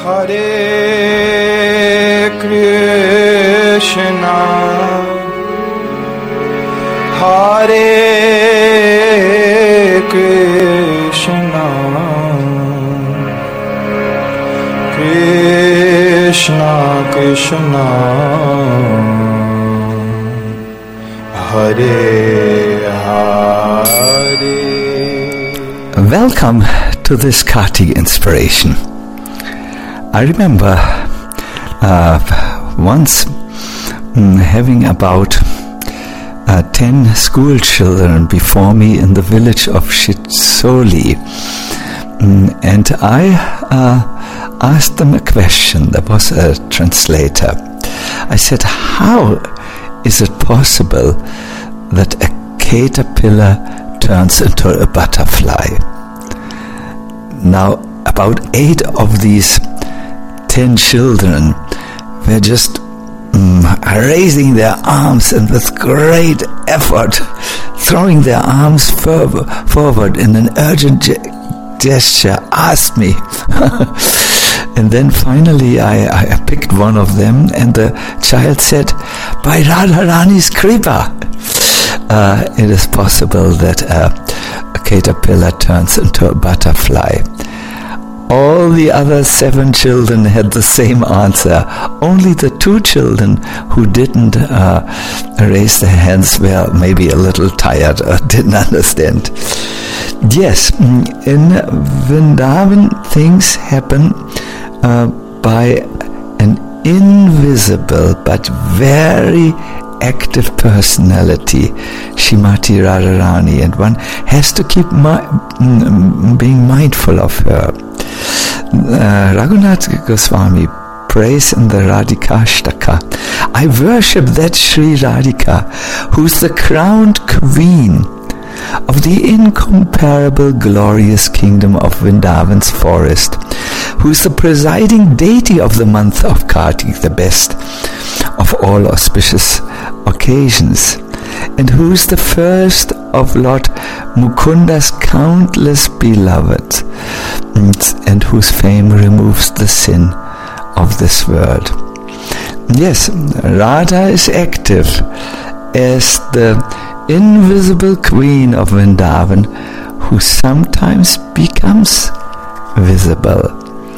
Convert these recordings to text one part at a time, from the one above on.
Hare Krishna, Hare Krishna, Krishna Krishna, Hare Hare. Welcome to this Kartik inspiration. I remember once having about 10 school children before me in the village of Shitsoli, and I asked them a question. There was a translator. I said, how is it possible that a caterpillar turns into a butterfly? Now, about 8 of these 10 children were just raising their arms and with great effort throwing their arms forward in an urgent gesture, asked me. And then finally I picked one of them, and the child said, by Radharani's Kripa, it is possible that a caterpillar turns into a butterfly. All the other 7 children had the same answer. Only the 2 children who didn't raise their hands were maybe a little tired or didn't understand. Yes, in Vrindavan things happen by an invisible but very active personality, Shrimati Radharani, and one has to keep being mindful of her. Raghunath Goswami prays in the Radhikashtaka, I worship that Sri Radhika, who's the crowned queen of the incomparable glorious kingdom of Vrindavan's forest, who's the presiding deity of the month of Kartik, the best of all auspicious occasions, and who's the first of Lord Mukunda's countless beloveds, and whose fame removes the sin of this world. Yes, Radha is active as the invisible queen of Vrindavan, who sometimes becomes visible.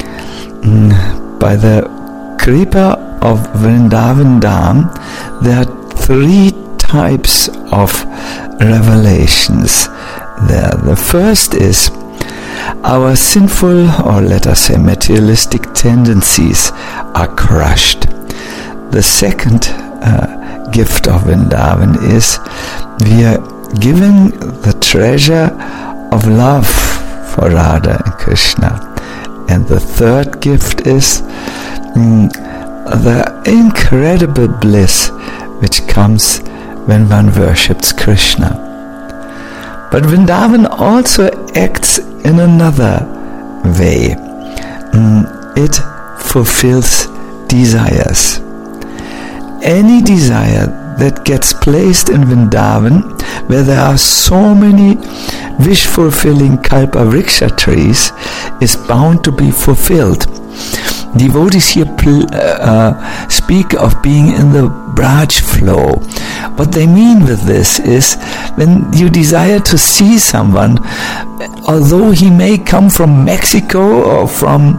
By the Kripa of Vrindavan Dham, there are 3 types of revelations there. The first is our sinful, or let us say materialistic tendencies are crushed. The second gift of Vrindavan is we are given the treasure of love for Radha and Krishna. And the third gift is the incredible bliss which comes when one worships Krishna. But Vrindavan also acts in another way. It fulfills desires. Any desire that gets placed in Vrindavan, where there are so many wish-fulfilling Kalpavriksha trees, is bound to be fulfilled. Devotees here speak of being in the Braj flow. What they mean with this is, when you desire to see someone, although he may come from Mexico or from,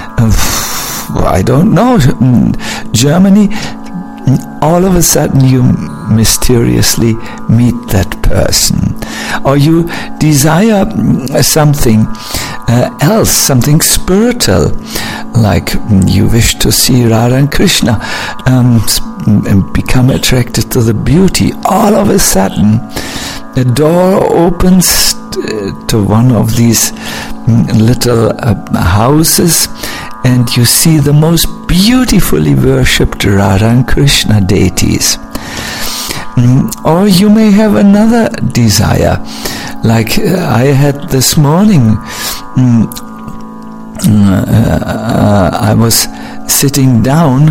I don't know, Germany, all of a sudden you mysteriously meet that person. Or you desire something else, something spiritual, like you wish to see Radha and Krishna and become attracted to the beauty. All of a sudden a door opens to one of these little houses, and you see the most beautifully worshipped Radha and Krishna deities. Or you may have another desire, like I had this morning. I was sitting down,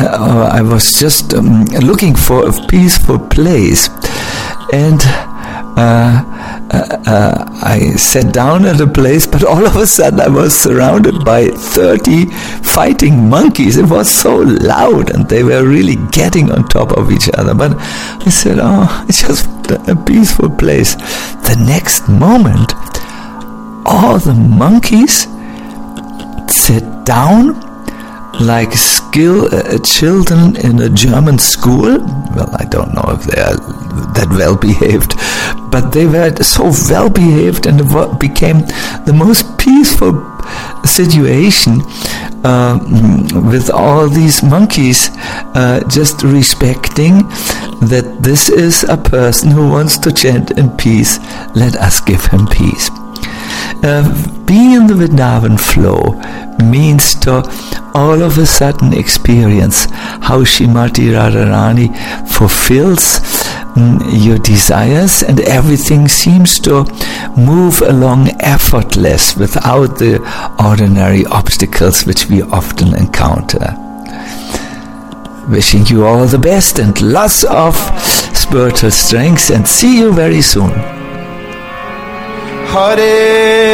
I was just looking for a peaceful place, and I sat down at a place, but all of a sudden I was surrounded by 30 fighting monkeys. It was so loud and they were really getting on top of each other. But I said, oh, it's just a peaceful place. The next moment, all the monkeys sat down like children in a German school. Well, I don't know if they are that well behaved, but they were so well behaved, and it became the most peaceful situation with all these monkeys just respecting that this is a person who wants to chant in peace. Let us give him peace. Being in the Vrindavan flow means to all of a sudden experience how Srimati Radharani fulfills your desires, and everything seems to move along effortless without the ordinary obstacles which we often encounter. Wishing you all the best and lots of spiritual strength, and see you very soon. Hare